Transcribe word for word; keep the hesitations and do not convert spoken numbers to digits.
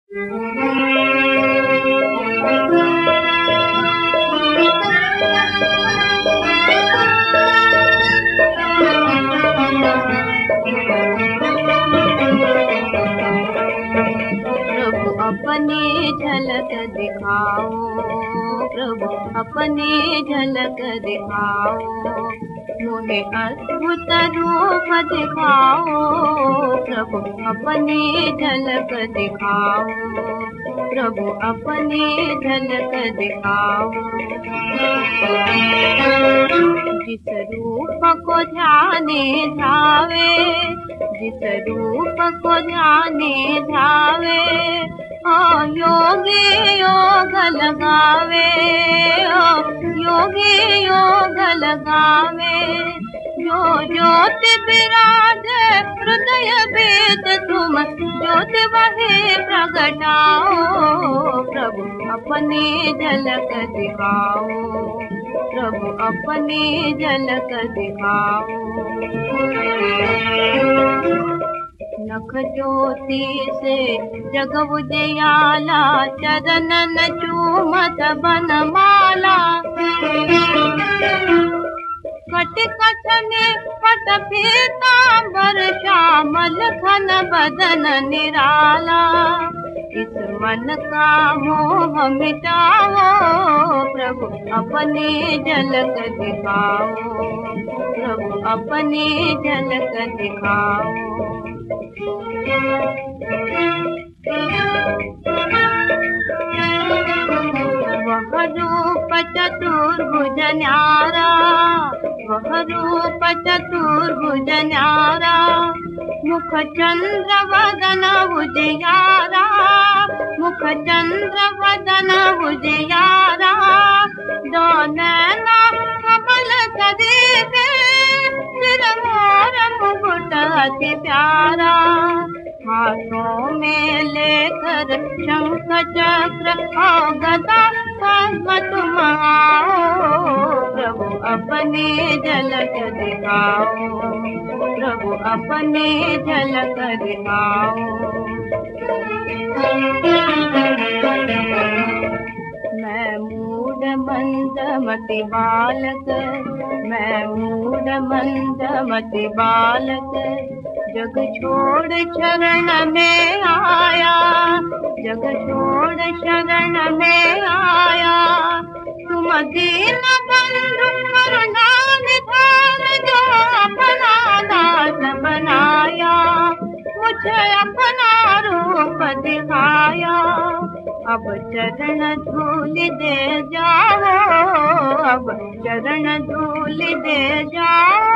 प्रभु अपनी झलक दिखाओ, प्रभु अपनी झलक दिखाओ, मुझे अद्भुत रूप दिखाओ, प्रभु अपनी झलक दिखाओ, प्रभु अपनी झलक दिखाओ। जिस रूप को ध्याने ध्यावे, जिस रूप को ध्याने ध्यावे, ओ योगी योग लगावे, ओ योगी योग लगावे। जो ज्योति विराजे हृदय बीच तुम ज्योति वही प्रगटाओ, प्रभु अपनी झलक दिखाओ, प्रभु अपनी झलक दिखाओ। नख ज्योति से जग उजियाला, चरणन चूमत बनमाला। कटि कछने पट पीतांबर, श्यामल घन बदन निराला। इस मन का मोह मिटाओ, प्रभु अपनी झलक दिखाओ, प्रभु अपनी झलक दिखाओ। वह रूप चतुर्भुज न्यारा, वह रूप चतुर्भुज न्यारा, मुख चंद्र वदन उजियारा, मुख चंद्र वदन उजियारा। दो नैना कमल सदीपे, सिर मोर मुकुट अति प्यारा। हाथों में लेकर शंख चक्र और गदा पद्म तुम आओ, प्रभु अपनी झलक दिखाओ, प्रभु अपनी झलक दिखाओ। मैं मूढ़ मंद मति बालक, मैं मूढ़ मंद मति बालक, जग छोड़ शरण में आया, जग छोड़ शरण में आया। तुम दीन बंधु करुणा निधान, जो अपना दास बनाया, मुझे अपना रूप दिखाया। अब चरण धूल दे जाओ, अब चरण धूल दे जाओ।